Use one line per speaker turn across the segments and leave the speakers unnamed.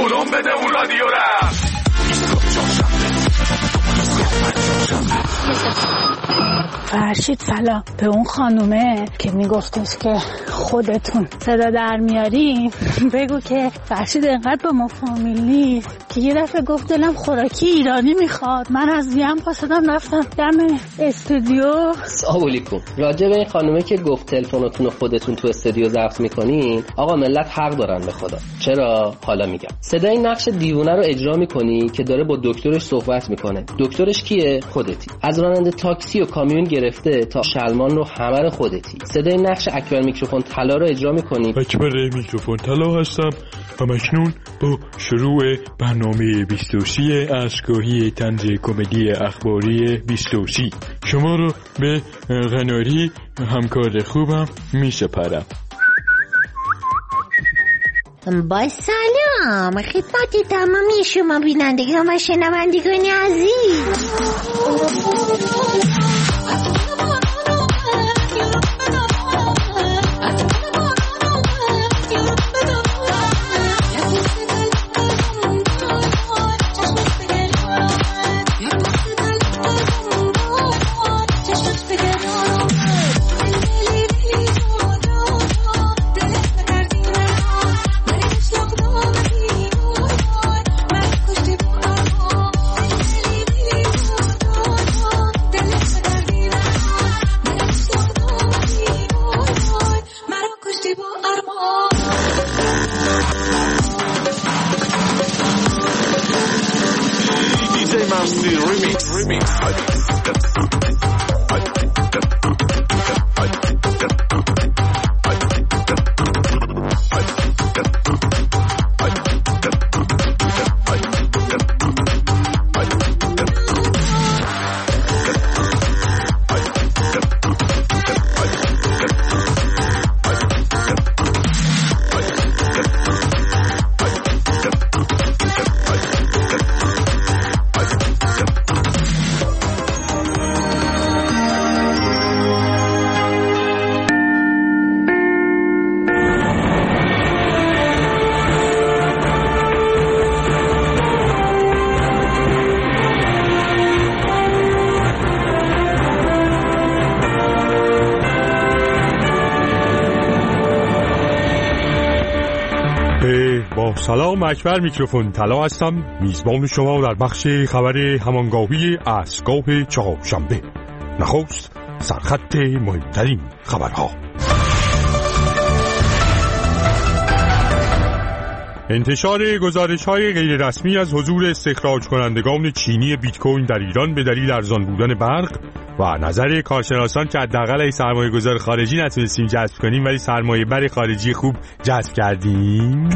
بودم بده اون رادیو را.
فرشید سلام. به اون خانومه که میگفتش که خودتون صدا در میاریم بگو که فرشید انقدر به ما فامیل نیست که یه دفعه گفت دلم خوراکی ایرانی میخواد. من از ویم پاسدم رفتم دم استودیو.
سلام علیکم. راجع به این خانومه که گفت تلفنتون خودتون تو استودیو ضبط میکنین، آقا ملت حق دارن به خدا. چرا؟ حالا میگم. صدای نقش دیوونه رو اجرا میکنی که داره با دکترش صحبت میکنه. دکترش کیه؟ خودتی. از راننده تاکسی و کامیون گرفته تا شلمان رو همه رو خودتی. صدای نقش اکبر میکروفون طلا رو اجرا میکنی.
اکبر میکروفون طلا هستم و مکنون با شروع برنامه 23 اشکاهی طنز کمدی اخباری 23 شما رو به قناری همکار خوبم میسپارم.
با سلام خدمت تمامی شما بینندگان و شنوندگان عزیز.
سلام، اکبر میکروفون طلا هستم، میزبان شما در بخش خبر همانگاهی اسگاه چهارشنبه. نخست سرخط مهمترین خبرها. انتشار گزارش‌های غیررسمی از حضور استخراج کنندگان چینی بیت کوین در ایران به دلیل ارزان بودن برق و نظر کارشناسان که حداقل سرمایه‌گذار خارجی نتونستیم جذب کنیم ولی سرمایه‌بر خارجی خوب جذب کردیم.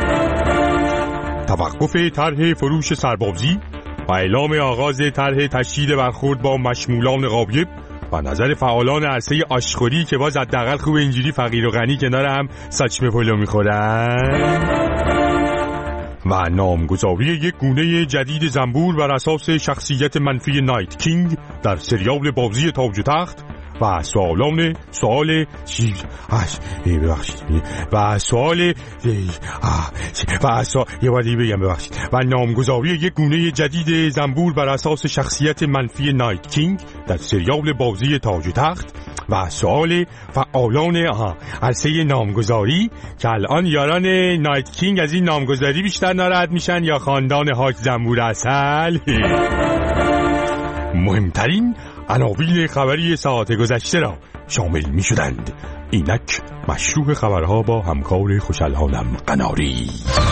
توقف طرح فروش سربازی و اعلام آغاز طرح تشدید برخورد با مشمولان غایب و نظر فعالان عرصه آشخوری که باز حداقل خوب اینجوری فقیر و غنی کنار هم ساچمه پلو میخورن و نامگذاری یک گونه جدید زنبور بر اساس شخصیت منفی نایت کینگ در سریال بازی تاج و تخت و سوال و نامگذاری یک گونه جدید زنبور بر اساس شخصیت منفی نایت کینگ در سریال بازی تاج و تخت و سوال فعالان عرصه نامگذاری که الان یاران نایت کینگ از این نامگذاری بیشتر ناراحت میشن یا خاندان حاج زنبور اصل. مهمترین عناوین خبری ساعت گذشته را شامل می شدند. اینک مشروع خبرها با همکار خوشالحالم قناری.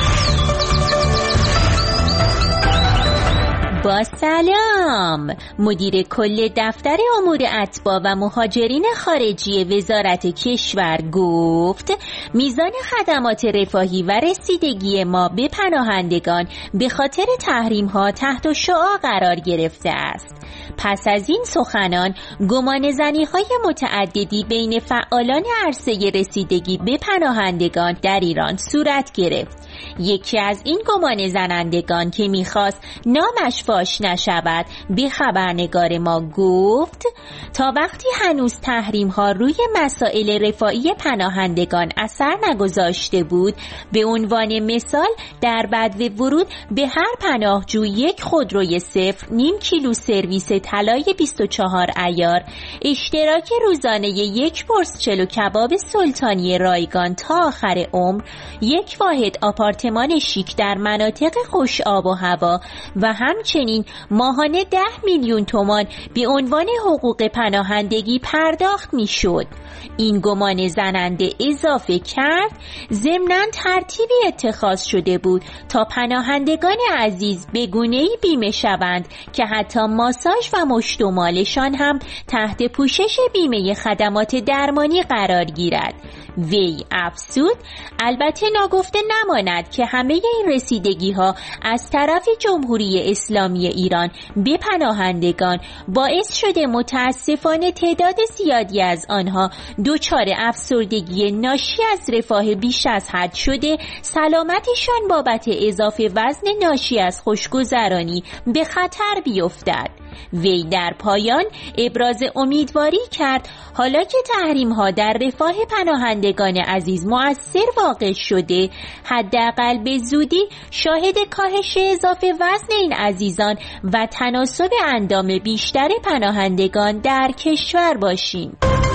با سلام. مدیر کل دفتر امور اتباع و مهاجرین خارجی وزارت کشور گفت میزان خدمات رفاهی و رسیدگی ما به پناهندگان به خاطر تحریم ها تحت شعاع قرار گرفته است. پس از این سخنان گمانه‌زنی های متعددی بین فعالان عرصه رسیدگی به پناهندگان در ایران صورت گرفت. یکی از این گمانه‌زنندگان که میخواست نامش فاش نشود به خبرنگار ما گفت تا وقتی هنوز تحریم ها روی مسائل رفاهی پناهندگان اثر نگذاشته بود، به عنوان مثال در بدو ورود به هر پناهجو یک خودروی صفر، نیم کیلو سرویس طلای 24 عیار، اشتراک روزانه یک پرس چلو کباب سلطانی رایگان تا آخر عمر، یک واحد آپارتمان شیک در مناطق خوش آب و هوا و همچنین ماهانه 10 میلیون تومان به عنوان حقوق پناهندگی پرداخت میشد. این گمان زننده اضافه کرد ضمناً ترتیبی اتخاذ شده بود تا پناهندگان عزیز به گونه‌ای بیمه شوند که حتی ماساژ و مشت و مالشان هم تحت پوشش بیمه خدمات درمانی قرار گیرد. وی افزود البته ناگفته نماند که همه این رسیدگی ها از طرف جمهوری اسلامی ایران به پناهندگان باعث شده متاسفانه تعداد زیادی از آنها دچار افسردگی ناشی از رفاه بیش از حد شده سلامتشان بابت اضافه وزن ناشی از خوشگذرانی به خطر بیفتد. وی در پایان ابراز امیدواری کرد حالا که تحریم ها در رفاه پناهندگان عزیز مؤثر واقع شده، حداقل به زودی شاهد کاهش اضافه وزن این عزیزان و تناسب اندام بیشتر پناهندگان در کشور باشیم.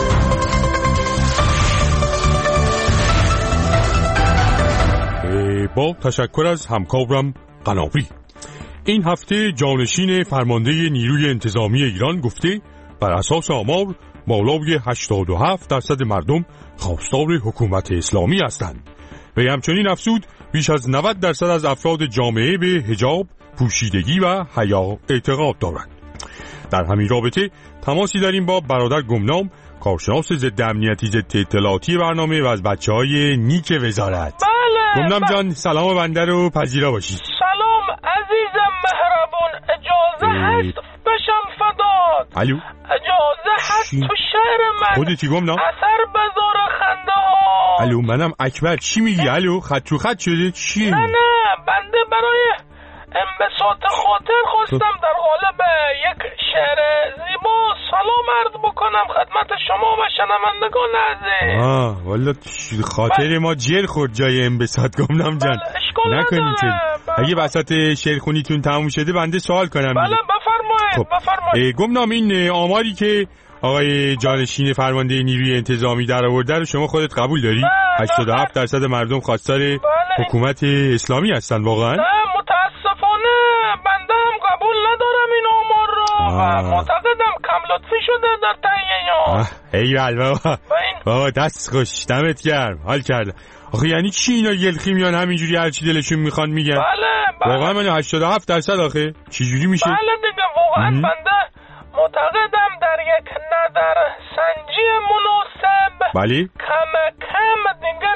با تشکر از همکارم قنابی. این هفته جانشین فرمانده نیروی انتظامی ایران گفته بر اساس آمار بالای 87% مردم خواستار حکومت اسلامی هستند. و همچنین افزود بیش از 90% از افراد جامعه به حجاب، پوشیدگی و حیا اعتقاد دارند. در همین رابطه تماسی داریم با برادر گمنام، کارشناس ضد امنیتی ضد اطلاعاتی برنامه و از بچه‌های نیک وزارت. گمنام جان سلام بنده رو پذیرا باشید.
سلام عزیزم مهربون، اجازه هست بشم فدات؟
الو
اجازه هست تو شعر من
خودتی گمنام؟
اثر بذار خنده ها.
الو منم اکبر، چی میگی؟ الو خط رو خط شده چیه؟
نه بنده برای انبساط خاطر خواستم در قالب یک شعر زیبا سلام عرض بکنم خدمت شما و شنوندگان عزیز.
والا خاطر ما جر خورد جای انبساط گمنام جان. نکنین که اگه وسط شعرخونیتون تموم شده بنده سوال کنم.
بله بفرمایید.
گمنام این آماری که آقای جانشین فرمانده نیروی انتظامی در آورده رو شما خودت قبول داری؟ 87% مردم خواستار حکومت اسلامی هستن واقعا؟
متاسفانه بنده هم قبول ندارم این آمار رو و معتقدم کم لطفی شده در تهیه
ایول بابا دست خوش دمت گرم حال کرده. آخه یعنی چی اینا یلخی میان همینجوری هرچی دلشون میخوان میگن؟
بله
واقعا من 87% آخه چجوری میشه؟
بله دیگه واقعا بنده معتقدم در یک نظر سنجی مناسب
بله
کم دیگه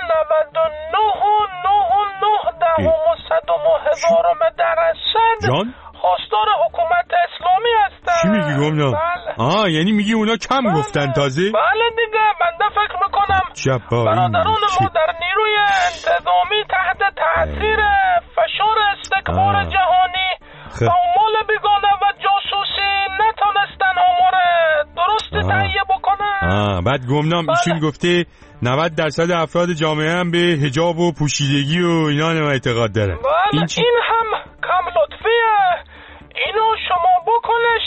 99.9%
جان
خواستار حکومت اسلامی هستن.
چی میگی گمنام؟
بله.
یعنی میگی اونا کم گفتن تازه؟
بله دیگه بنده فکر میکنم برادران ما در نیروی انتظامی تحت تاثیر فشار استکبار جهانی و اعمال بیگانه و جاسوسی نتونستن آمار درست تهیه بکنن.
بعد گمنام ایشون گفته 90% افراد جامعه هم به حجاب و پوشیدگی و اینا اعتقاد داره.
بله این هم کم لطفیه. اینو شما بکنش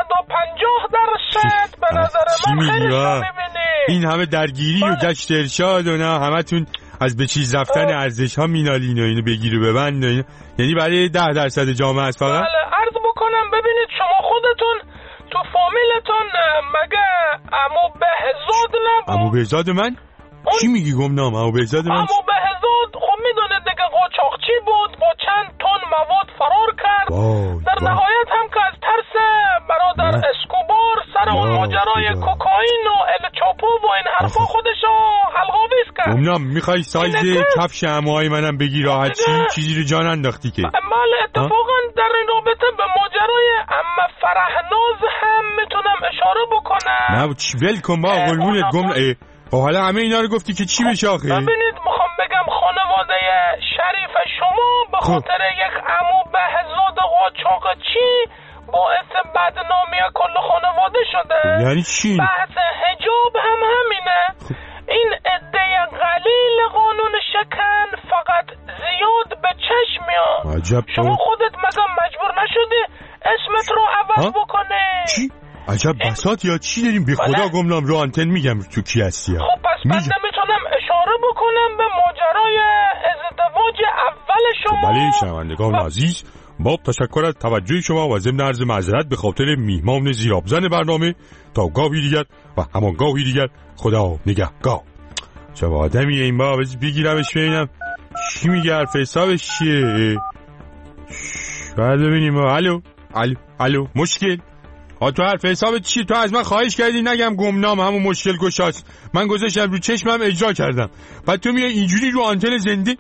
150% به نظر من خیلی میبینی.
این همه درگیری و گشت ارشاد و نه همتون از به چیز رفتن ارزش ها مینالین و اینو بگیر و ببند و اینو. یعنی برای 10% جامعه است فقط؟
بله عرض بکنم ببینید شما خودتون تو فامیلتون مگه عمو بهزاد نبود؟
عمو بهزاد من؟ چی میگی گمنام؟ عمو بهزاد من؟
عمو بهزاد خب میدونه دیگه قاچاقچی بود با چند تن مواد فرار کرد. در نهایت هم که از ترس برادر اسکوبار سر اون ماجرای کوکائین و ال چاپو و این حرفا خودشو حلقاویز کرد.
گمنام میخوای سایز کفش عموهای منم بگی راحت چیزی رو جان انداختی که؟
بله اتفاقا در این رابطه به ماجرای عمه فرهناز هم میتونم اشاره بکنم.
نه چی ول کن با قلبونت گمنام. حالا همه اینا رو گفتی که چی بشه آخه؟
ببینید میخوام بگم خانواده شریف شما به خاطر یک عمو بهزاد قاچاقچی باعث بدنامی کل خانواده شده.
یعنی چی؟
بحث حجاب هم همینه. این عده قلیل قانون شکن فقط زیاد به چشم میاد.
عجب.
شما خودت مثلا مجبور نشدی اسمت رو عوض بکنی؟
چی؟ عجب بساط یا چی داریم؟ به خدا گمنام رو آنتن میگم تو کی هستی.
خب پس من نمیتونم اشاره بکنم به ماجرای ازدواج اول شما.
بله شنوندگان عزیز، با تشکر از توجه شما و ضمن عرض معذرت به خاطر میهمان زیرابزن برنامه، تا گاهی دیگر و همان گاهی دیگر خدا نگهدار. چه آدمیه این بابا؟ بگیرمش ببینم چی میگه، حرف حسابش چیه. بعد ببینیم. الو مشکل؟ تو حرف حسابت چیه؟ تو از من خواهش کردی نگم گمنام همون مشکل گشاست، من گذاشتم رو چشمم اجرا کردم، بعد تو میای اینجوری رو آنتن زنده؟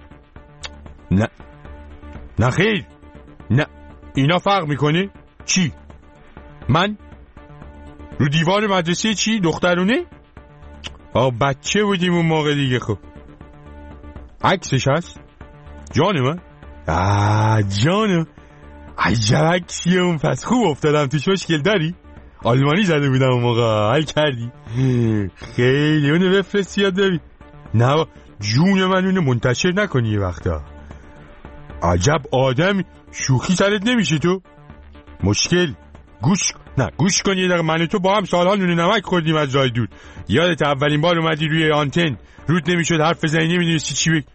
نه خیر، نه اینا فرق میکنه. چی؟ من رو دیوار مدرسه چی؟ دخترونه؟ بچه بودیم اون موقع دیگه. خب عکسش هست؟ جان من؟ جانم عجب عکسیه اون. پس خوب افتادم توش. مشکل داری؟ آلمانی زده بودم اون موقع. حل کردی؟ خیلی اونو بفرست یاد ببین. نه جون من اونو منتشر نکنی یه وقتا. عجب آدمی، شوخی سرت نمیشه تو؟ مشکل گوش کن یه دقیقه. من و تو با هم سالها نون نمک خوردیم از راه دور. یادت اولین بار اومدی روی آنتن رود نمیشد حرف بزنی، نمیدونستی چی بگی.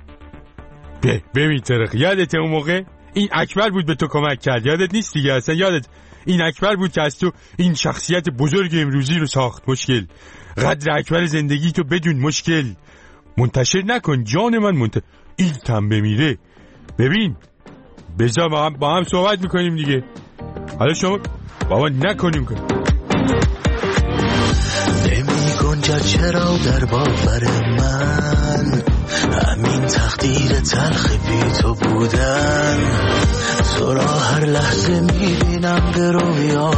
ببین ترخ، یادت اون موقع این اکبر بود به تو کمک کرد؟ یادت نیست دیگه اصلا؟ یادت این اکبر بود که از تو این شخصیت بزرگ امروزی رو ساخت. مشکل قدر اکبر زندگی تو بدون. مشکل منتشر نکن جان من. این تم بمیره. ببین بذار با هم صحبت میکنیم دیگه. حالا شما بابا نکنیم کن.
نمی گنجد چرا در باور من همین تقدیر تلخ بی تو بودن. تو را هر لحظه میبینم به رویا،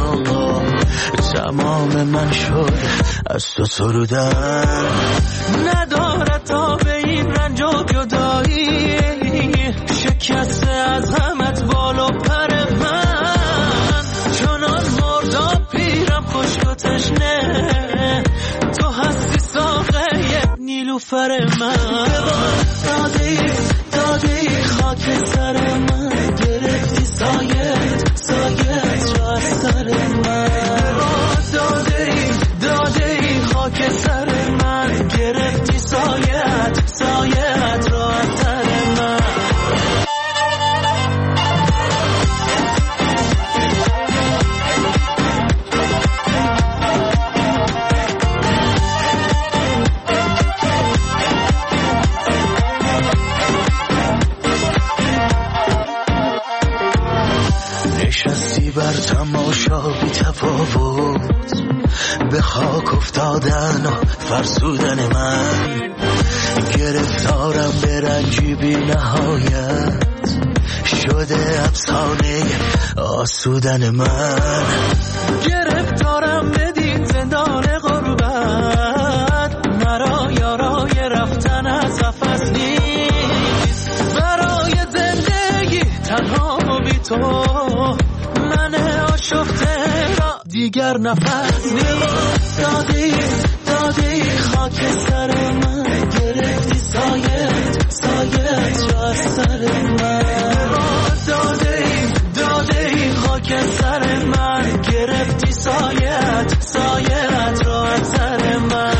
تمام من شد از تو سرودن. ندارد تا به این رنج و جدایی، شکسته از غمت بالا پر من. چنان مردا پیرم خشک و تشنه، تو هستی ساقه نیلوفر من. دادی خاک سر من، گرفتی سایت را از سر من. دادی خاک سر من، گرفتی سایت را از سر من. نشستی بر تماشا بی تفاوت، به خاک افتادن و فرسودن من. گرفتارم به رنجی بی نهایت، شده افسانه آسودن من. گرفتارم بدین زندان غربت، مرا یارای رفتن از قفس نیست. برای زندگی تنها بی تو من آشفته را دیگر نفس نیست. دادی خاک سر من، گرفتی سایت را از سر من. دادی خاک سر من، گرفتی سایت را از سر من.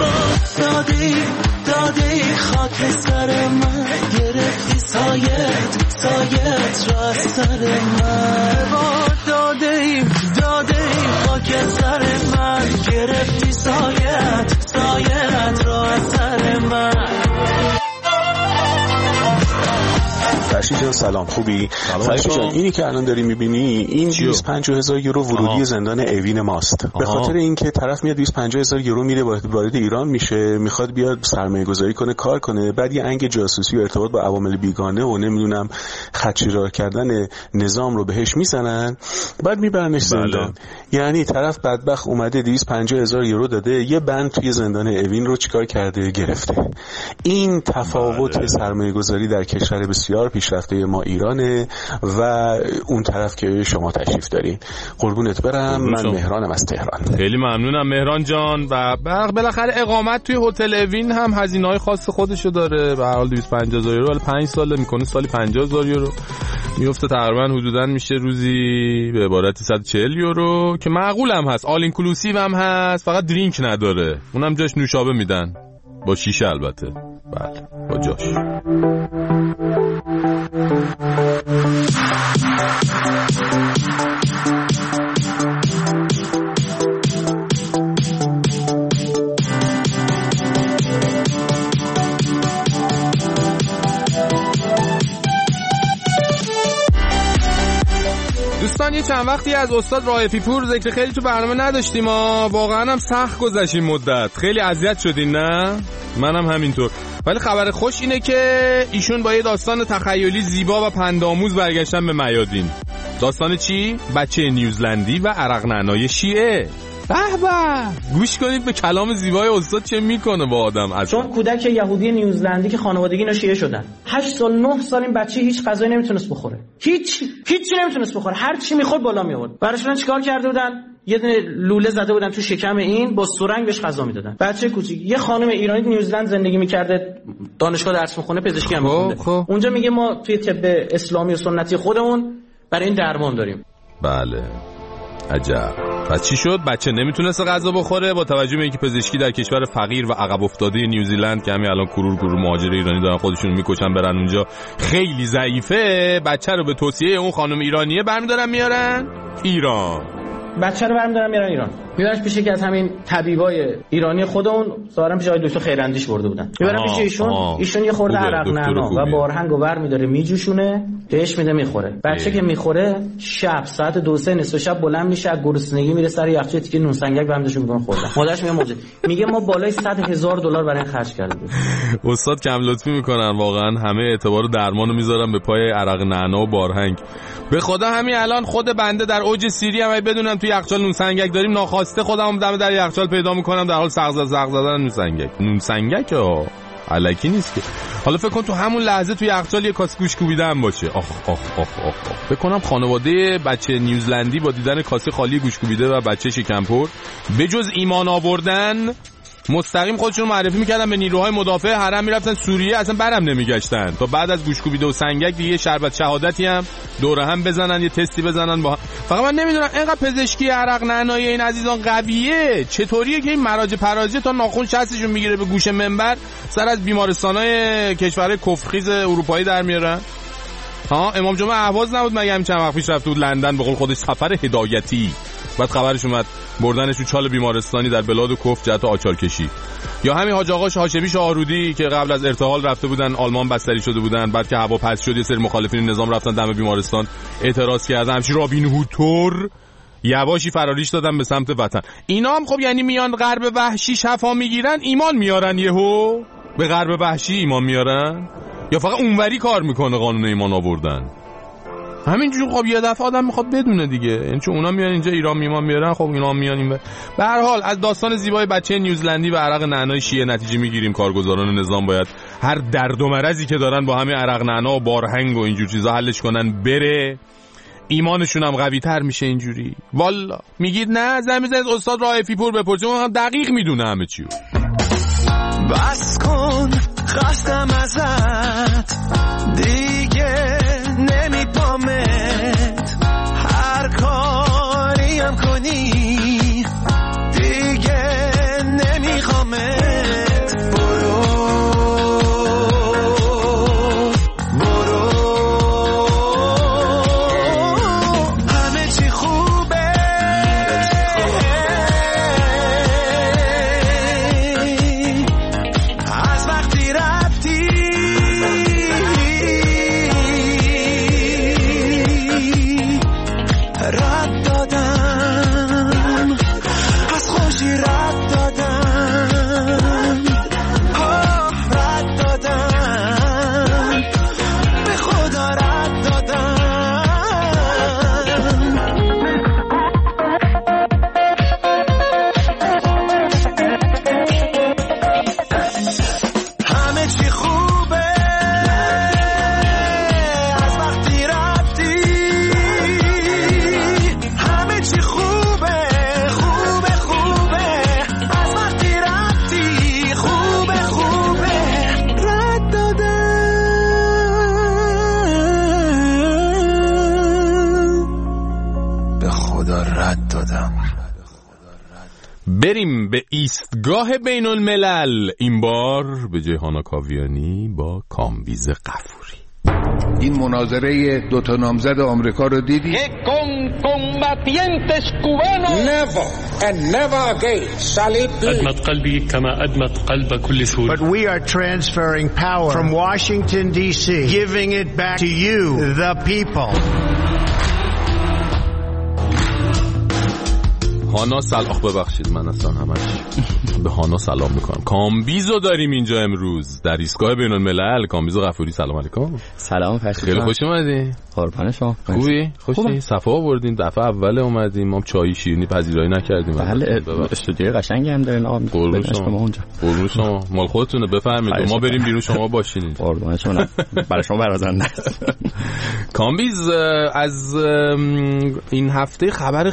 دادی خاک سر من، گرفتی سایت را از سر من. دادی خاک سر من، گرفتی سایت را از سر من.
فرشید جان سلام، خوبی؟ فرشید جان اینی که الان داری میبینی این 25000 یورو ورودی زندان اوین ماست. به خاطر اینکه طرف میاد 25000 یورو میره وارد ایران میشه، میخواد بیاد سرمایه گذاری کنه، کار کنه، بعد یه انگ جاسوسی و ارتباط با عوامل بیگانه و نمیدونم خدشه‌دار کردن نظام رو بهش میزنن، بعد میبرنش زندان. یعنی طرف بدبخت اومده 250,000 یورو داده، یه بند توی زندان اوین رو چیکار کرده؟ گرفته. این تفاوت سرمایه گذاری در کشور بسیار پیش پیشرفته ما ایرانه و اون طرف که شما تشریف دارین. قربونت برم. من مهرانم از تهران.
خیلی ممنونم مهران جان. و بالاخره اقامت توی هتل اوین هم هزینه‌های خاص خودشو داره. به هر حال 250,000 یورو، ولی 5 سال میکنه، سالی 50,000 یورو میفته، تقریبا حدوداً میشه روزی به عبارت 140 یورو که معقول هم هست، آل اینکلوسیو هم هست، فقط درینک نداره، اونم جاش نوشابه میدن با شیشه البته. بله با جاش. دوستان یه چند وقتی از استاد رائفی پور ذکر خیلی تو برنامه نداشتیم، واقعا هم سخت گذشت این مدت، خیلی اذیت شدین نه؟ منم همینطور. ولی خبر خوش اینه که ایشون با یه داستان تخیلی زیبا و پندآموز برگشتن به میادین. داستان چی؟ بچه نیوزلندی و عرق نعنای شیعه. به به، گوش کنید به کلام زیبای استاد چه میکنه با آدم.
چون کودک یهودی نیوزلندی که خانوادگی اینا شیعه شدن، 8 سال 9 سال این بچه هیچ غذایی نمیتونست بخوره، هیچی نمیتونست بخوره، هر چی میخورد بالا میآورد. براشون چیکار کرده بودن؟ یه دونه لوله زده بودن تو شکم این، با سرنگ بهش غذا میدادن. بچه کوچیک، یه خانم ایرانی نیوزلند زندگی میکرده، دانشگاه درس میخونه، پزشکی هم میخونه. اونجا میگه ما توی طب اسلامی و سنتی خودمون برای این درمان داریم.
بله عجب. پس چی شد؟ بچه نمیتونست غذا بخوره، با توجه به اینکه پزشکی در کشور فقیر و عقب افتاده نیوزیلند که همین الان کرور مهاجر ایرانی دارن خودشون میکشن برن اونجا خیلی ضعیفه، بچه رو به توصیه اون خانم ایرانیه برمیدارن میارن ایران.
بچه رو برمیدارن میارن ایران، میبرنش پیش یکی از همین طبیبای ایرانی خودمون، ظاهرا پیش آقای دکتر خیراندیش برده بودن، میبرن پیش ایشون یه خورده عرق نعنا و بارهنگو برمیداره میجوشونه، بهش میده میخوره. بچه که میخوره شب ساعت 2-3 نصف شب بلند میشه، از گرسنگی میره سر یخچال تیکه نون سنگک برمی‌داشون میکنه خوردن. مادرش میگه ما بالای $100,000 برای این خرج کردیم.
استاد کم لطفی میکنن واقعا، همه اعتبار درمانو میذارن به پای عرق نعنا و بارهنگ. به خدا همین الان خود بنده در اوج سیری هم بدونم تو یخچال نون سنگک داریم، ناخواسته خودم دم در یخچال پیدا میکنم در حال سغز زدن نون سنگک الکی نیست که. حالا فکر کن تو همون لحظه تو یخچال یه کاسه گوشت کوبیده هم باشه. آخ. فکر کنم خانواده بچه نیوزلندی با دیدن کاسه خالی گوشت کوبیده و بچه شکمپر به جز ایمان آوردن مستقیم خودشون معرفی میکردن به نیروهای مدافع حرم، میرفتن سوریه، اصلا برم نمیگشتن تا بعد از گوشت کوبیده و سنگک دیگه شربت شهادتی هم دوره هم بزنن، یه تستی بزنن با هم. فقط من نمیدونم اینقدر پزشکی عرق نعنای این عزیزان قویه، چطوریه که این مراجع پراجع تا ناخن شستشون میگیره به گوش منبر سر از بیمارستانای کشورهای کفرخیز اروپایی در میارن؟ امام جمعه اهواز نبود مگه همین چند وقت پیش رفته بود لندن، به قول خودش سفر هدایتی، بعد خبرش اومد بردنش تو چال بیمارستانی در بلاد کفر جهت آچار کشی. یا همین حاج آقا هاشمی شاهرودی که قبل از ارتحال رفته بودن آلمان بستری شده بودن، بعد که هوا پس شد یه سری مخالفین نظام رفتن دم بیمارستان اعتراض کردن، همچین رابین هوتور یواشی فراریش دادن به سمت وطن. اینا هم خب یعنی میان غرب وحشی شفا میگیرن، ایمان میارن، یهو به غرب وحشی ایمان میارن، یا فقط اونوری کار میکنه قانون ایمان آوردن؟ همینجور خب یه دفعه آدم میخواد بدونه دیگه، یعنی چون اونا میان اینجا ایران میمان میارن، خب اینا میان این به هر حال از داستان زیبای بچه نیوزلندی و عرق نعنای شیعه نتیجه میگیریم کارگزاران نظام باید هر درد و مرضی که دارن با همین عرق نعنا و بارهنگ و اینجور چیزا حلش کنن، بره ایمانشون هم قوی تر میشه اینجوری. والا میگید نه زمین از استاد رائفی پور بپرسیم، اون دقیق میدونه همه چیو.
بس کن خستم ازت دیگه نمیپامت، هر کاری هم کنی دیگه نمیخوامت، برو همه چی خوبه، از وقتی
بریم به ایستگاه بین الملل، این بار به جای هانا کاویانی با کامبیز غفوری.
این مناظره دوتا نامزد آمریکا رو دیدی؟
أدمت قلبي كما أدمت قلب كل سوري.
But we are transferring power from Washington D.C., giving it back to you, the people.
هانا سلام، ببخشید من اصلا همش به هانا سلام میکنم. کامبیزو داریم اینجا امروز در ایستگاه بین الملل. کامبیز غفوری، سلام علیکم.
سلام فرشید،
خیلی خوش اومدی.
قربان شما.
خوبی؟ خوشی؟ صفا آوردین. دفعه اول اومدیم ما چای شیرینی پذیرایی نکردیم.
بله استودیو قشنگی هم دارین آقا.
قربون شما اونجا. قربون شما. مال خودتونه بفرمایید. ما بریم بیرون شما باشین.
قربون شما. برای شما برازنده است.
کامبیز از این هفته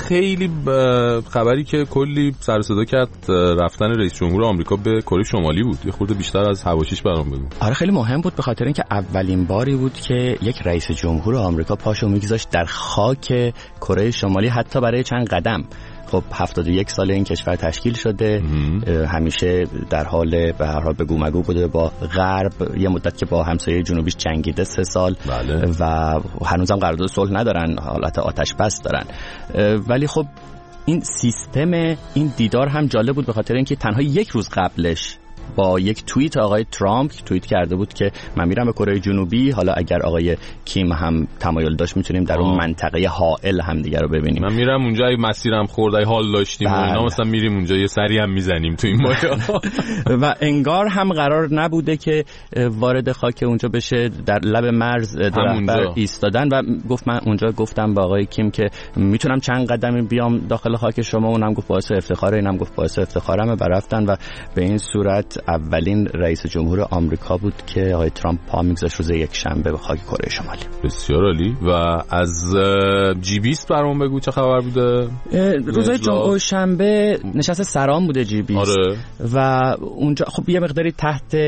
خبری که کلی سر و صدا کرد رفتن رئیس جمهور آمریکا به کره شمالی بود. یه خورده بیشتر از هواشیش برام بگو.
آره خیلی مهم بود به خاطر اینکه اولین باری بود که یک رئیس جمهور آمریکا پاشو میگذاشت در خاک کره شمالی، حتی برای چند قدم. خب 71 سال این کشور تشکیل شده، همیشه در حال به هر حال بگو مگو بوده با غرب، یه مدت که با همسایه جنوبیش جنگیده 3 سال.
بله.
و هنوزم قرارداد صلح ندارن، حالت آتش بس دارن. ولی خب این سیستم این دیدار هم جالب بود به خاطر اینکه تنها یک روز قبلش با یک توییت آقای ترامپ توییت کرده بود که من میرم به کره جنوبی، حالا اگر آقای کیم هم تمایل داشت میتونیم در اون منطقه حائل هم دیگه رو ببینیم.
من میرم اونجا، اگه مسیرم خورد، اگه حال داشتیم و اینا مثلا میریم اونجا یه سری هم میزنیم تو این مایا.
و انگار هم قرار نبوده که وارد خاک اونجا بشه، در لب مرز درخت‌بر ایستادن و گفت من اونجا گفتم با آقای کیم که میتونم چند قدمی بیام داخل خاک شما، اونم گفت باعث افتخاره، اینم گفت باعث افتخارمه. برفتن و به این صورت اولین رئیس جمهور آمریکا بود که آقای ترامپ پا میگذاشت روز یک شنبه به خاک کره شمالی.
بسیار عالی. و از G20 برام بگو چه خبر بوده؟
روز جمعه شنبه نشست سران بوده G20.
آره.
و اونجا خب یه مقداری تحت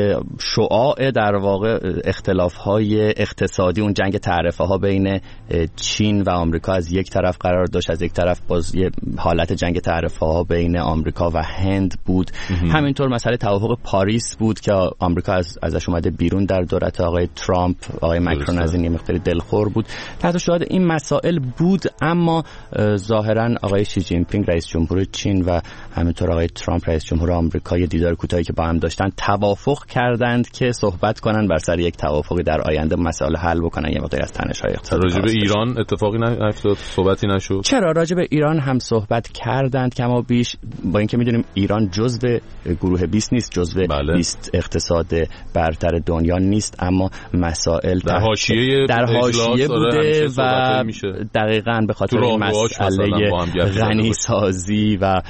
شعاع در واقع اختلاف‌های اقتصادی، اون جنگ تعرفه ها بین چین و آمریکا از یک طرف قرار داشت، از یک طرف باز یه حالت جنگ تعرفه ها بین آمریکا و هند بود. همینطور مسئله توافق پاریس بود که آمریکا ازش اومده بیرون در دولت آقای ترامپ. آقای مکرون از این یه مقداری دلخور بود. تحت شعاع این مسائل بود، اما ظاهرا آقای شی جین پینگ رئیس جمهور چین و همینطور آقای ترامپ رئیس جمهور آمریکا یه دیدار کوتاهی که با هم داشتن توافق کردند که صحبت کنن بر سر یک توافقی در آینده مسائل حل بکنن، یه مقداری از تنش‌های اقتصادی.
راجع به ایران اتفاقی نیفتاد، صحبتی نشد؟
چرا راجع به ایران هم صحبت کردند، کما بیش با اینکه میدونیم ایران جزو گروه 20 نیست، جزو 20 اقتصاد برتر دنیا نیست، اما مسائل
در حاشیه
بوده و دقیقاً به خاطر مسئله غنی سازی و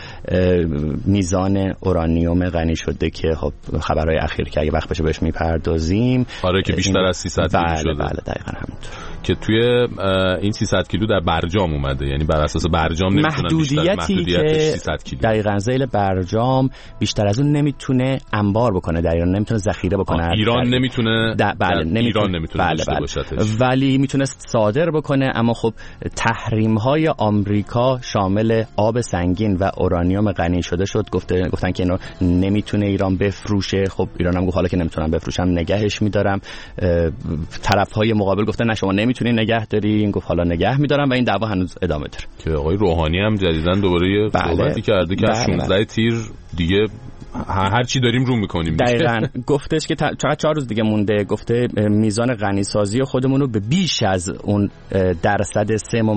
میزان اورانیوم غنی شده که خب خبرهای اخیر که اگه وقت بشه بهش میپردازیم.
آره که بیشتر از 300 کیلو شده.
بله دقیقاً همونطور
که توی این 300 کیلو در برجام اومده، یعنی بر اساس برجام نمیتونن
محدودیتش 300 کیلو. دقیقاً ذیل برجام بیشتر از اون نمیتونه انبار بکنه در ایران، نمیتونه ذخیره بکنه.
ایران نمیتونه
ایران
نمیتونه داشته باشتش،
ولی میتونه صادر بکنه. اما خب تحریم های آمریکا شامل آب سنگین و اورانیوم غنی شده شد. گفتن که اینو نمیتونه ایران بفروشه. خب ایران هم گفت حالا که نمیتونم بفروشم نگهش میدارم. طرف های مقابل گفتن نه شما نمیتونی نگه داری، این گفت حالا نگه میدارم و این دعوا هنوز ادامه داره.
که آقای روحانی هم جدیداً دوباره صحبتی کرده که 16 تیر دیگه هر چی داریم رو میکنیم.
دقیقاً گفتش که 4 روز دیگه مونده. گفته میزان غنی سازی خودمون رو به بیش از اون درصد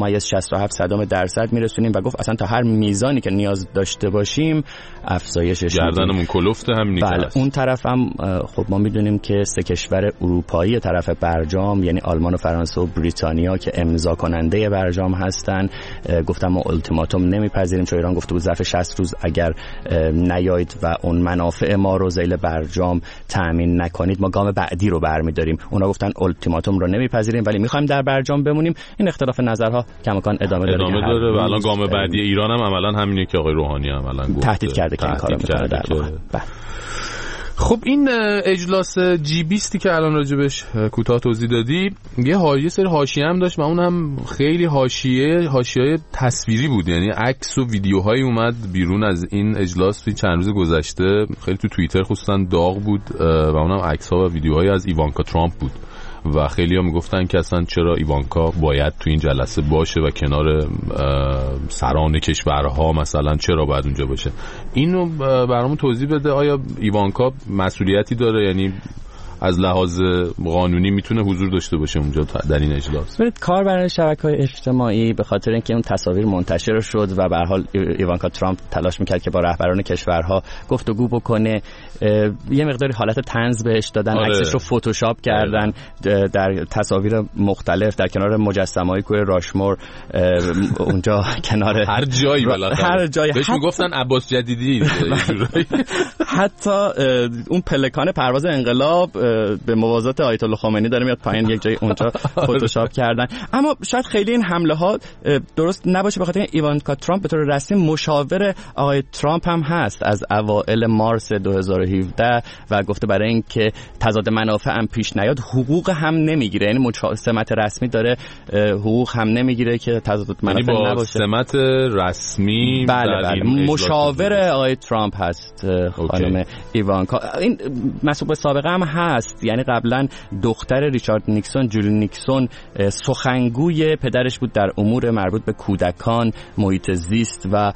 3.67% میرسونیم و گفت اصلا تا هر میزانی که نیاز داشته باشیم افزایشش
گردنمون کلفته همین.
بله اون طرف هم خب ما میدونیم که 3 کشور اروپایی طرف برجام یعنی آلمان و فرانسه و بریتانیا که امضا کننده برجام هستن گفتن ما التیماتوم نمیپذیریم، چون ایران گفته بود ظرف 60 روز اگر نیایید و اون منافع ما رو ذیل برجام تأمین نکنید ما گام بعدی رو برمی‌داریم. اونا گفتن التیماتوم رو نمیپذیریم ولی می‌خوایم در برجام بمونیم. این اختلاف نظرها کماکان ادامه داره
و الان گام بعدی ایران هم عملاً همینه که آقای روحانی عملاً گفت
تهدید کرده که این کارو می‌کنه در واقع.
خب این اجلاس G20 که الان راجبش کوتاه توضیح دادی یه سری حاشیه هم داشت و اون هم خیلی حاشیه‌های تصویری بود، یعنی عکس و ویدیوهایی اومد بیرون از این اجلاس توی چند روز گذشته، خیلی تو توییتر خصوصا داغ بود و اونم عکس‌ها و ویدیوهایی از ایوانکا ترامپ بود و خیلی‌ها میگفتن که اصلا چرا ایوانکا باید تو این جلسه باشه و کنار سران کشورها مثلا چرا باید اونجا باشه. اینو برامون توضیح بده، آیا ایوانکا مسئولیتی داره، یعنی از لحاظ قانونی میتونه حضور داشته باشه اونجا در این اجلاس؟
کاربران شبکه‌های اجتماعی به خاطر اینکه اون تصاویر منتشر شد و به هر حال ایوانکا ترامپ تلاش میکرد که با رهبران کشورها گفتگو بکنه، یه مقداری حالت طنز بهش دادن، عکسش رو فتوشاپ کردن در تصاویر مختلف در کنار مجسمه‌های کوه راشمور، اونجا کنار
هر جایی بالاخره
هر جایی
بهش میگفتن عباس جدیدی
حتی اون پلکان پرواز انقلاب به موازات آیت الله خمینی داره میاد پایین، یک جای اونجا فتوشاپ کردن. اما شاید خیلی این حمله ها درست نباشه به خاطر ایوانکا ترامپ به طور رسمی مشاور آقای ترامپ هم هست از اوایل مارس 2017 و گفته برای اینکه تضاد منافع هم پیش نیاد حقوق هم نمیگیره، یعنی سمت رسمی داره حقوق هم نمیگیره که تضاد منافع
یعنی
نباشه.
سمت رسمی
بله مشاور آقای ترامپ هست خانم ایوانکا. این مسئول سابقه هم هست، یعنی قبلا دختر ریچارد نیکسون، جولی نیکسون، سخنگوی پدرش بود در امور مربوط به کودکان، محیط زیست و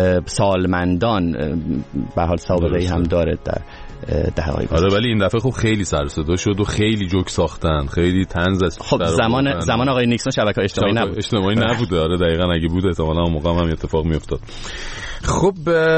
سالمندان، به حال سابقه‌ای هم داره در دهه‌های گذشته.
آره ولی این دفعه خب خیلی سر و صدا شد و خیلی جوک ساختن، خیلی طنز است.
خب زمان آقای نیکسون شبکه‌های اجتماعی نبود.
آره دقیقاً اگه بود احتمالاً اون موقع هم اتفاق میافتاد. خب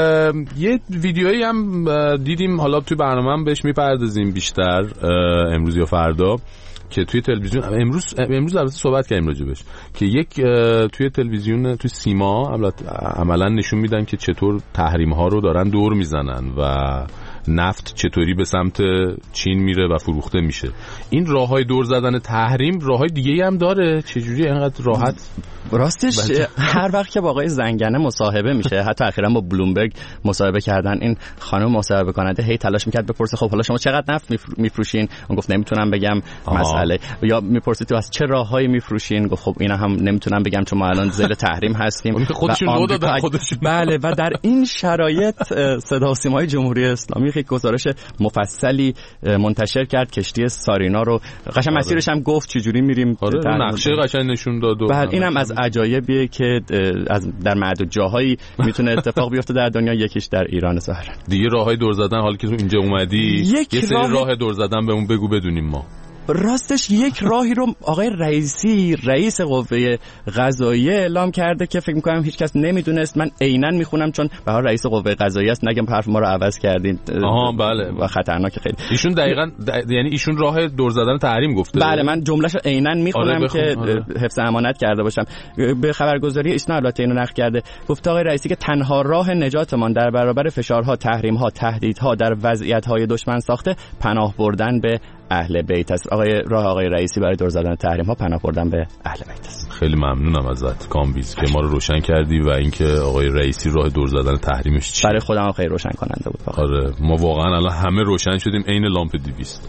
یه ویدیویی هم دیدیم، حالا توی برنامه‌ام بهش میپردازیم بیشتر امروز یا فردا، که توی تلویزیون امروز البته صحبت کردیم راجبش، که یک توی تلویزیون توی سیما عملاً نشون میدن که چطور تحریم‌ها رو دارن دور میزنن و نفت چطوری به سمت چین میره و فروخته میشه. این راههای دور زدن تحریم راههای دیگه‌ای هم داره، چجوری اینقدر راحت؟
راستش هر وقت که با آقای زنگنه مصاحبه میشه، حتی اخیراً با بلومبرگ مصاحبه کردن، این خانم مصاحبه کننده هی تلاش میکرد بپرسه خب حالا شما چقدر نفت میفروشین؟ اون گفت نمیتونم بگم مسئله. یا میپرسید تو از چه راههایی میفروشین؟ گفت خب اینا هم نمیتونم بگم چون ما الان زیر تحریم هستیم.
خودشون رو دادن خودشون.
بله و در این شرایط صدا و سیمای جمهوری اسلامی یک گزارش مفصلی منتشر کرد، کشتی سارینا رو قشنگ مسیرش هم گفت چجوری میریم،
نقشه قشنگ نشون داد.
بله اینم از عجایبیه که در معدود جاهایی میتونه اتفاق بیفته در دنیا، یکیش در ایران ظاهرا.
دیگه راههای دور زدن، حالا که تو اینجا اومدی یه سری راه دور زدن بهمون بگو بدونیم ما.
راستش یک راهی رو آقای رئیسی رئیس قوه قضاییه اعلام کرده که فکر می‌کنم هیچ کس نمیدونست. من عیناً میخونم چون به هر رئیس قوه قضاییه است، نگم حرف ما رو عوض کردین.
بله
و خطرناکه خیلی.
ایشون دقیقاً یعنی ایشون راه دور زدن تحریم گفته.
بله من جمله‌شو عیناً میخونم که حفظ امانت کرده باشم. به خبرگزاری ایسنا البته اینو نقل کرده، گفت آقای رئیسی که تنها راه نجاتمان در برابر فشارها، تحریم‌ها، تهدیدها در وضعیت‌های دشمن ساخته پناه بردن به اهل بیت است. آقای رئیسی برای دور زدن تحریم ها پناه بردن به اهل بیت است.
خیلی ممنونم ازت کامبیز که ما رو روشن کردی و اینکه آقای رئیسی راه دور زدن تحریمش چیه.
برای خودم هم خیلی روشن کننده بود.
آره ما واقعا الان همه روشن شدیم عین لامپ 200.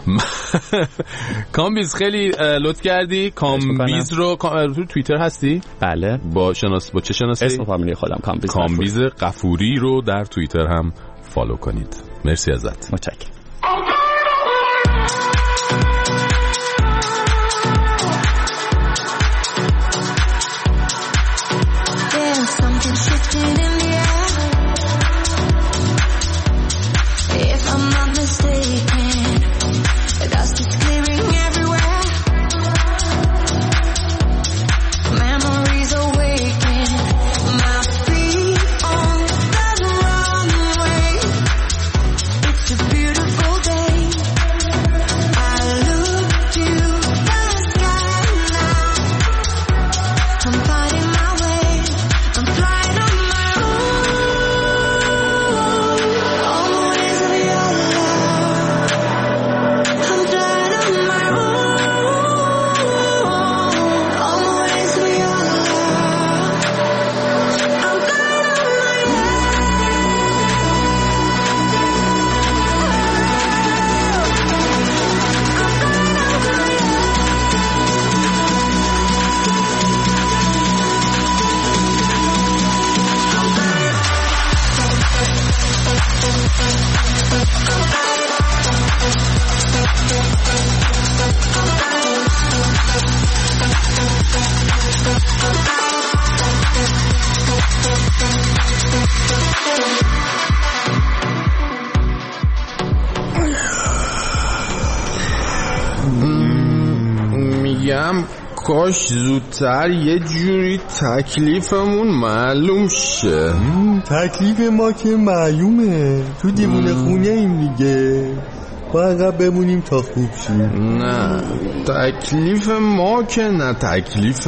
کامبیز خیلی لطف کردی. کامبیز رو تو توییتر هستی؟
بله.
با چه شناسی؟
اسم فامیلی خودم
کامبیز غفوری رو در توییتر هم فالو کنید. مرسی ازت.
متشکرم.
Beautiful
میگم کاش زودتر یه جوری تکلیفمون معلوم شه.
تکلیف ما که معلومه، تو دیوونه خونه ایم دیگه، باید بمونیم تا خوب شیم.
نه تکلیف ما که نه، تکلیف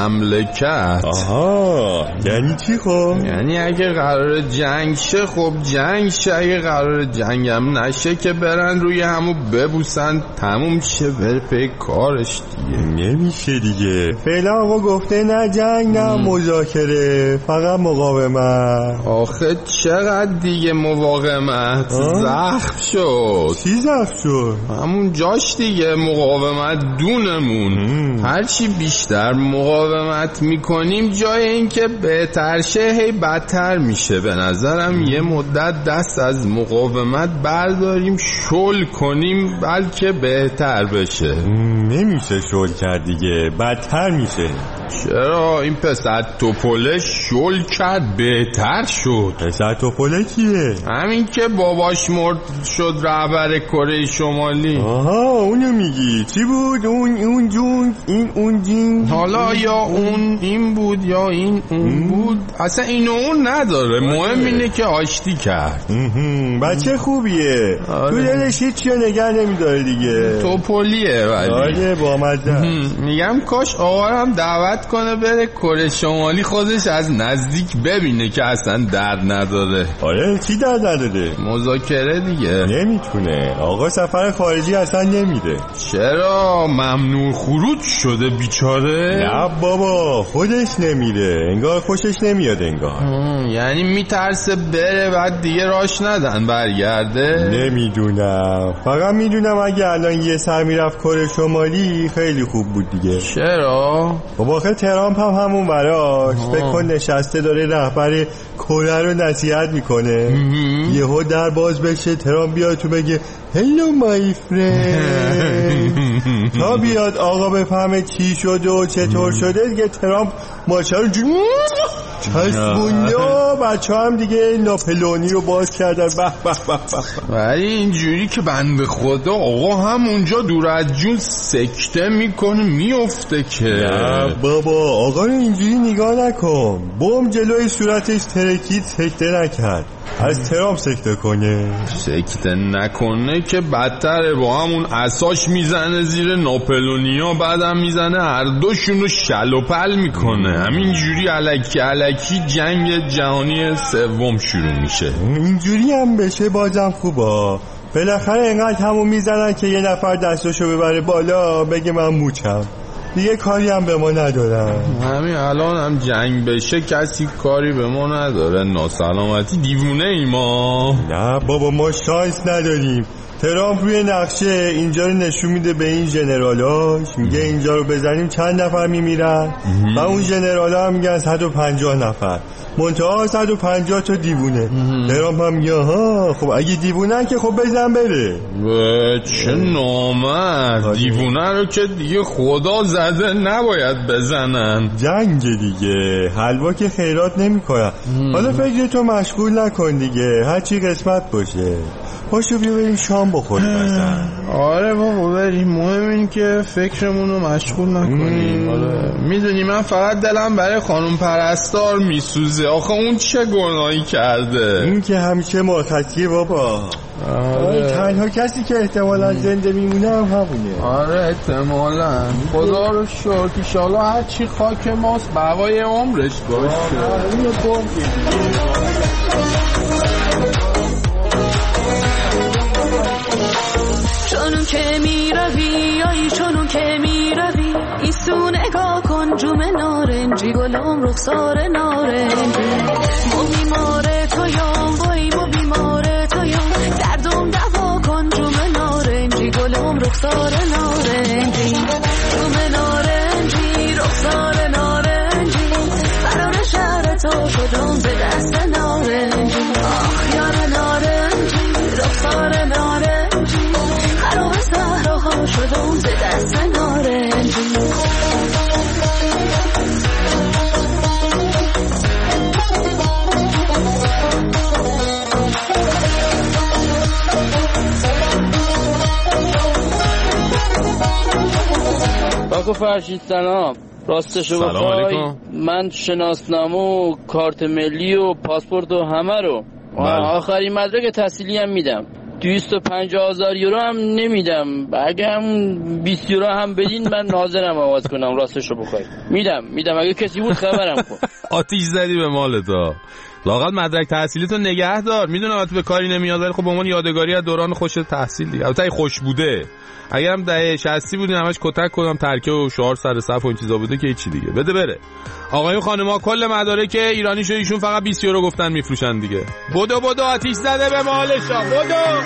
مملکت.
آها یعنی چی خب؟
یعنی اگه قرار جنگ شه خب جنگ شه، اگه قرار جنگ هم نشه که برن روی همو ببوسن تموم شه بره پی کارش دیگه.
نمیشه دیگه، فعلا آقا گفته نه جنگ نه مذاکره، فقط مقاومت.
آخه چقدر دیگه مقاومت؟ زخم شد.
چی زخم شد؟
همون جاش دیگه، مقاومت دونمون. هرچی بیشتر مقاومت میکنیم جای اینکه بهتر شه هی بدتر میشه. به نظرم یه مدت دست از مقاومت برداریم، شل کنیم بلکه بهتر بشه.
نمیشه شل کرد دیگه، بدتر میشه.
چرا؟ این پسر توپله شل کرد بهتر شد.
پسر توپله کیه؟
همین که باباش مرد شد رهبر کره شمالی.
آها اونو میگی. چی بود؟ اون جون اون جین.
حالا یا اون این بود یا این اون بود، اصلا اینو اون نداره. مهم اینه که آشتی کرد.
بچه خوبیه. تو دلش هیچی نگه نمیداره دیگه.
توپلیه ولی.
آره بامزه.
میگم کاش آقارم دعوت کنه بره کره شمالی، خودش از نزدیک ببینه که اصلا درد نداره.
آره چی درد نداره؟
مذاکره دیگه.
نمیتونه آقا، سفر خارجی اصلا نمیره.
چرا؟ ممنوع خروج شده بیچاره؟
نه بابا خودش نمیره، انگار خوشش نمیاد انگار.
یعنی میترسه بره بعد دیگه راش ندن برگرده؟
نمیدونم، فقط میدونم اگه الان یه سر میرفت کره شمالی خیلی خوب بود دیگه.
چرا؟
بابا خیلی ترامپ هم همون براش فکر کن نشسته داره رهبر کره رو نصیحت میکنه، یهو در باز بشه ترامپ بیاد تو بگه هلو مای فرند. تا بیاد آقا بفهمه چی شده و چطور شده دیگه ترامپ ماچه رو چسبونده و بچه هم دیگه ناپلونی رو باز کردن.
ولی اینجوری که بنده خدا آقا هم اونجا دور از جون سکته میکنه میفته که.
نه بابا آقا رو اینجوری نگاه نکن، بوم جلوی صورتش ترکید سکته نکرد، از ترامپ سکته کنه.
سکته نکنه که بدتره، با همون عصاش میزنه زیر ناپلونیا، بعدم میزنه هر دوشون رو شل و پل میکنه. همینجوری الکی جنگ جهانی سوم شروع میشه.
اینجوری هم بشه بازم خوبه، بالاخره اینقدر همون میزنن که یه نفر دستشو ببره بالا بگه من موچم، دیگه کاری هم به ما ندارن.
همین الان هم جنگ بشه کسی کاری به ما نداره. ناسلامتی دیوونه ای ما.
نه بابا ما شانس نداریم. ترامپ روی نقشه اینجا رو نشون میده به این جنرالاش، میگه اینجا رو بزنیم چند نفر میمیرن و اون جنرالا هم میگن 150 نفر، منتها 150 تا دیوونه. ترامپ هم میگه ها خب اگه دیوونه که خب بزن بره.
چه نامرد، دیوونه رو که دیگه خدا زده نباید بزنن.
جنگ دیگه، حلوا که خیرات نمیکنن. حالا فکرتو مشغول نکن دیگه، هرچی قسمت باشه. پاشو بیا بریم شام بخوریم مثلا.
آره بابا بریم، مهم این که فکرمون رو مشغول نکنیم. آره میدونی من فقط دلم برای خانم پرستار میسوزه. آخه اون چه گناهی کرده؟
این که همیشه مرخصیه بابا. آره تنها کسی که احتمالا زنده میمونه هم همونه.
آره احتمالا. خدا رو شکر ان شاءالله هر چی خاک ماست بقای عمرش باشه.
اینو
چونون که میروی آی چونون که میروی این سو نگاه کن جوم نارنجی گلم رخسار نارنجی مو بیماره تویم وای مو بیماره تویم دردم دوا کن جوم نارنجی گلم رخسار نارنجی جوم نارنجی رخسار نارنجی فرار شهر تو شدم به دست نارنجی آخ یار نارنجی رخسار نارنجی خراب صحراها شدم به دست نارنجی.
آقا فرشید سلام. راستشو بخوای من شناسنامه و کارت ملی و پاسپورت و همه رو آخرین مدرک تحصیلی هم میدم. 250,000 یورو هم نمیدم. اگه هم 20 یورو هم بدین من ناظرم آواز کنم. راستشو بخوای میدم اگه کسی بود خبرم کن.
آتیش زدی به مالتا. لااقل مدرک تحصیلیتو نگه دار. میدونم تو به کاری نمیاد ولی خب به عنوان یادگاری از دوران خوش تحصیل دیگه. البته خوش بوده. اگرم دهه 60 بودین همش کتک کنم ترکه و شعار سر صف و این چیزا بوده که هیچی دیگه. بده بره. آقایون خانم‌ها کل مدارک ایرانی شو ایشون فقط 20 یورو گفتن میفروشن دیگه. بدو آتیش زده به مالشا. بدو.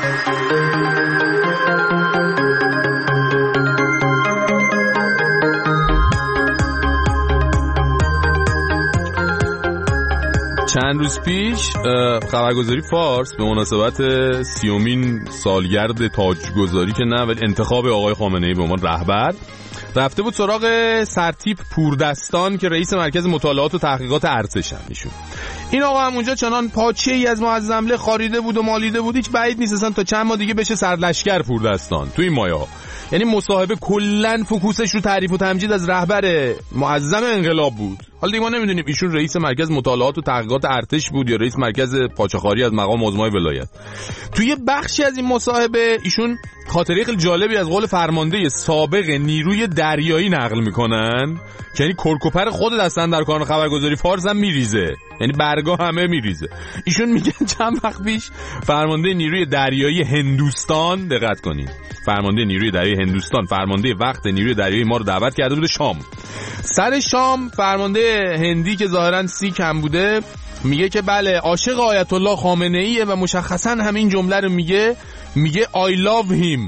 چند روز پیش خبرگزاری فارس به مناسبت 30مین سالگرد تاجگذاری که نه ولی انتخاب آقای خامنه‌ای به عنوان رهبر رفته بود سراغ سرتیپ پوردستان که رئیس مرکز مطالعات و تحقیقات ارتشن ایشون. این آقا هم اونجا چنان پاچه‌ای از معظمله خاریده بود و مالیده بود هیچ بعید نیست اصلا تا چند ماه دیگه بشه سرلشکر پوردستان تو این مایه‌ها. یعنی مصاحبه کلن فوکوسش رو تعریف و تمجید از رهبر معظم انقلاب بود. حالا دیگه ما نمیدونیم ایشون رئیس مرکز مطالعات و تحقیقات ارتش بود یا رئیس مرکز پاچه‌خواری از مقام عظمای ولایت. توی بخشی از این مصاحبه ایشون خاطره خیلی جالبی از قول فرمانده سابق نیروی دریایی نقل میکنن که یعنی کرکوپر خود دستن در کار خبرگزاری فارس هم میریزه، یعنی برگا همه میریزه. ایشون میگن چند وقت پیش فرمانده نیروی دریایی هندوستان، دقت کنین، فرمانده نیروی دریایی هندوستان فرمانده وقت نیروی دریایی ما رو دعوت کرده بود شام. سر شام فرمانده هندی که ظاهرا سیک هم بوده میگه که بله عاشق آیت الله خامنه ایه و مشخصا همین جمله رو میگه I love him.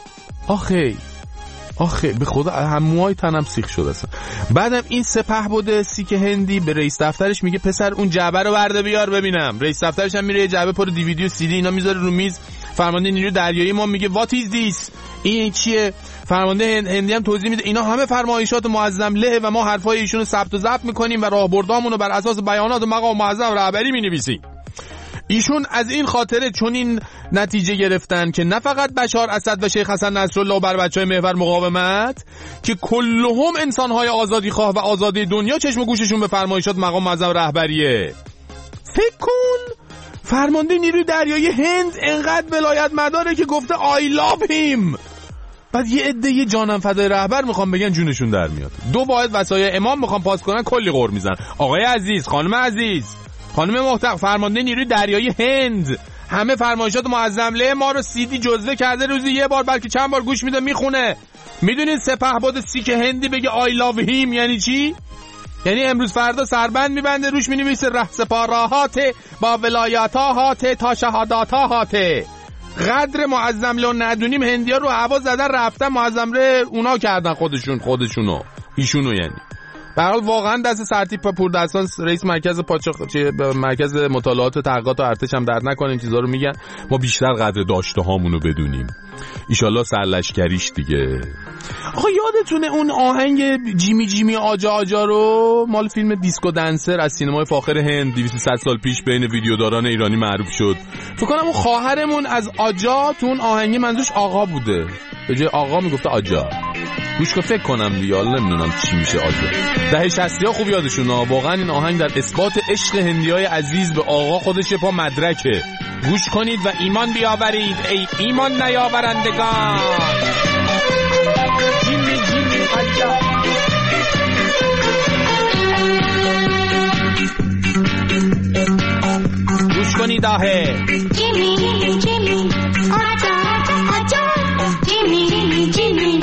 آخه به خدا هموهای تنم سیخ شده اصلا. بعدم این سپهبد سیک هندی به رئیس دفترش میگه پسر اون جعبه رو برده بیار ببینم. رئیس دفترش هم میره یه جعبه پر دیویدی و سی دی اینا میذاره رو میز. فرمانده نیروی دریایی ما میگه what is this؟ این چیه؟ فرمانده هندی هم توضیح میده اینا همه فرمایشات معظم له و ما حرفای ایشونو ثبت و ضبط میکنیم و راهبردامون رو بر اساس بیانات و مقام معظم رهبری مینویسیم. ایشون از این خاطره چون این نتیجه گرفتن که نه فقط بشار اسد و شیخ حسن نصرالله و بر بچهای محور مقاومت که کلهم انسانهای آزادی خواه و آزادی دنیا چشم و گوششون به فرمایشات مقام معظم رهبریه. فکر کن فرمانده نیروی دریایی هند انقدر ولایت مداره که گفته I love him. بعد یه عده یه جانم فدای رهبر میخوام بگن جونشون در میاد. دو واحد وصایای امام میخوام پاس کنن کلی غر میزن. آقای عزیز، خانم عزیز، خانم محترم، فرمانده نیروی دریایی هند همه فرمایشات معظمله ما رو سیدی جزوه کرده، روزی یه بار بلکه چند بار گوش میده میخونه. میدونید سپهبد سیک هندی بگه I love him یعنی چی؟ یعنی امروز فردا سربند میبنده روش مینویسه رهسپاراهات با ولایاتاهات تا شهاداتاهات. قدر معظمله ندونیم هندیا رو هوا زدن رفتن معظمله اونا کردن خودشونو ایشونو. یعنی به هر حال واقعا دست سرتیپ پوردستان رئیس مرکز مرکز مطالعات و تحقیقات و ارتش هم درد نکنه این چیزا رو میگن. ما بیشتر قدر داشته هامونو بدونیم. ایشالله سرلشکریش دیگه. آقا یادتونه اون آهنگ جیمی آجا آجا رو مال فیلم دیسکو دنسر از سینمای فاخر هند 200 سال پیش بین ویدیوداران ایرانی معروف شد. فکر کنم اون خواهرمون از آجا تو اون آهنگ منظورش آقا بوده، به جای آقا میگفته آجا. گوش کن فکر کنم دیگه، حالا نمیدونم چی میشه آجا. دهه 60 ها خوب یادشونه واقعا این آهنگ در اثبات عشق هندیای عزیز به آقا خودش پا مدرکه. گوش کنید و ایمان بیاورید ای ایمان نیاورندگان. جیمی آجا. گوش کنید آهه جیمی آجا آجا جیمی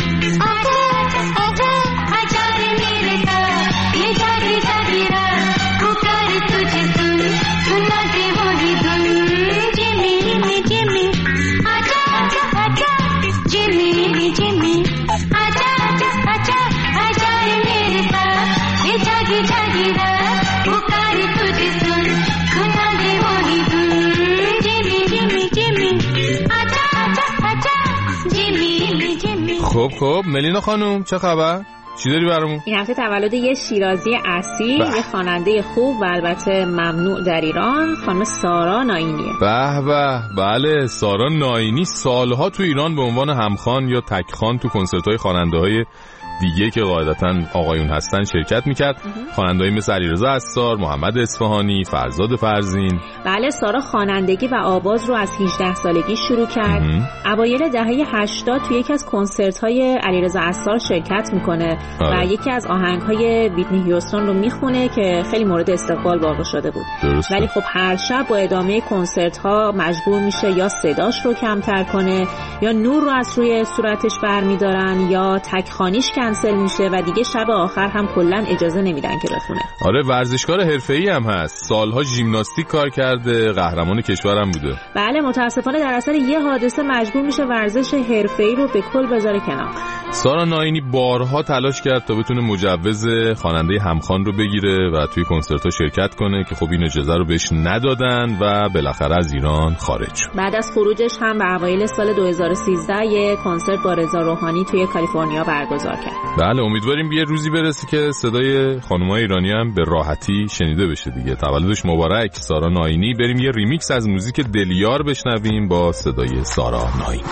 خب ملینا خانوم چه خبر؟ چی داری برامون؟
این هفته تولد یه شیرازی اصیل، یه خواننده خوب و البته ممنوع در ایران، خانم سارا ناینیه.
به بله، سارا ناینی سالها تو ایران به عنوان همخوان یا تکخوان تو کنسرت‌های خواننده‌های دیگه که قاعدتاً آقایون هستن شرکت میکرد. خواننده‌ای مثل علیرضا عصار، محمد اصفهانی، فرزاد فرزین.
بله، سارا خوانندگی و آواز رو از 18 سالگی شروع کرد. اوایل دهه 80 توی یکی از کنسرت‌های علیرضا عصار شرکت میکنه و یکی از آهنگ‌های ویتنی هیوستون رو میخونه که خیلی مورد استقبال واقع شده بود. ولی خب هر شب با ادامه کنسرت‌ها مجبور میشه یا صداش رو کمتر کنه یا نور رو از روی صورتش برمیدارن یا تکخانیش کنسل میشه و دیگه شب آخر هم کلا اجازه نمیدن که بخونه.
آره، ورزشکار حرفه‌ای هم هست. سالها ژیمناستیک کار کرده، قهرمان کشورم بوده.
بله، متاسفانه در اثر یه حادثه مجبور میشه ورزش حرفه‌ای رو به کل بذاره کنار.
سارا ناینی بارها تلاش کرد تا بتونه مجوز خواننده همخوان رو بگیره و توی کنسرت‌ها شرکت کنه که خب این اجازه رو بهش ندادن و بالاخره از ایران خارج شد.
بعد از خروجش هم به اوایل سال 2013 یه کنسرت با رضا روحانی توی کالیفرنیا برگزار کرد.
بله، امیدواریم یه روزی برسه که صدای خانم‌های ایرانی هم به راحتی شنیده بشه دیگه. تولدش مبارک سارا ناینی. بریم یه ریمیکس از موزیک دلیار بشنویم با صدای سارا ناینی.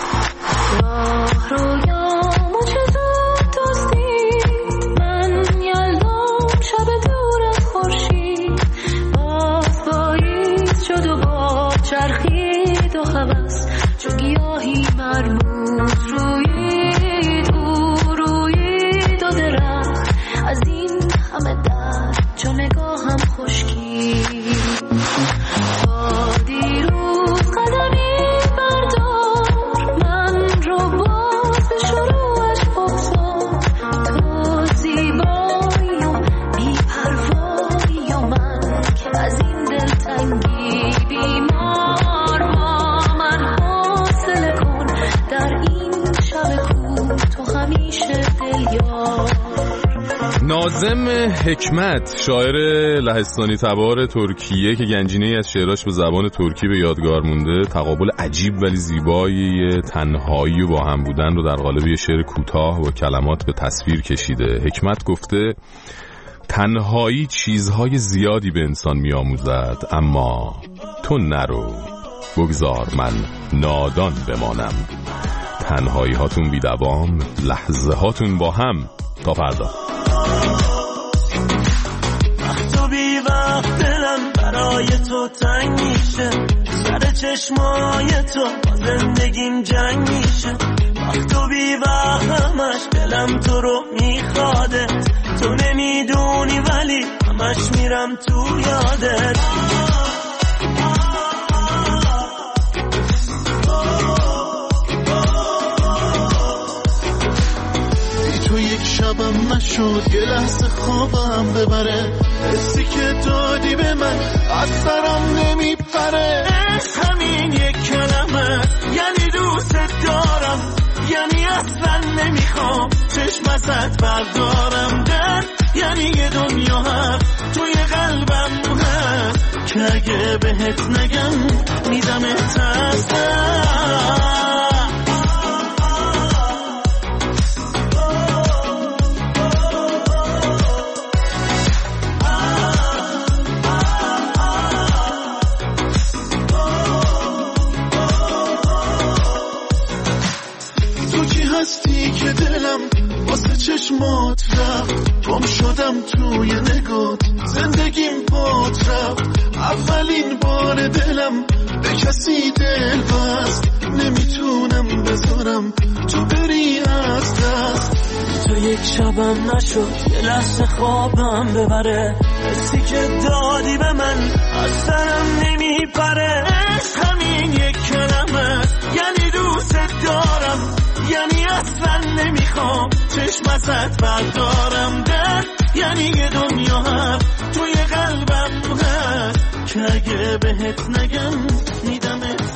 چرخید و هوس چو گیاهی مرموز رویید و درخت از این همه درد چو نگاهم خشکید تا دیروز قدمی بردار من رو باز به شروعش بگذار تو زیبایی و بی‌پروایی و من که از این دلتنگی بیمار با من حوصله کن در این شب کو تو همیشه دلیار.
ناظم حکمت، شاعر لهستانی تبار ترکیه که گنجینه‌ای از شعراش به زبان ترکی به یادگار مونده، تقابل عجیب ولی زیبایی تنهایی و با هم بودن رو در قالب یه شعر کوتاه و کلمات به تصویر کشیده. حکمت گفته تنهایی چیزهای زیادی به انسان می‌آموزد، اما تو نرو، بگذار من نادان بمانم. تنهایی هاتون بی دوام، لحظه هاتون با هم. تا فردا.
وقت و بی وقت دلم برای تو تنگ میشه، سر چشمای تو با زندگیم جنگ میشه. وقت و بی وقت همش دلم تو رو میخواده، تو نمیدونی ولی همش میرم تو یادت. تو یک شبم نشد یه لحظه خوابم ببره، حسی که دادی به من از سرم نمیپره. همین یک کلمه یعنی دوست دارم، یعنی اصلا نمیخوام چشم ازت بردارم. درد یعنی یه دنیا هست توی قلبم هست که اگه بهت نگم میدم تسلیم. هستی که دلم واسه چشمات رفت، گم شدم توی نگات، زندگیم بات رفت. اولین بار دلم به کسی دل بست، نمیتونم بذارم تو بری از دست. تو یک شبم نشد یه لحظه خوابم ببره، حسی که دادی به من از سرم نمیپره. همین یک کلمه یعنی دوست دارم، یعنی اصلا نمیخوام چشم ازت بردارم. درد یعنی یه دنیا هست توی قلبم هست که اگه بهت نگم میدمت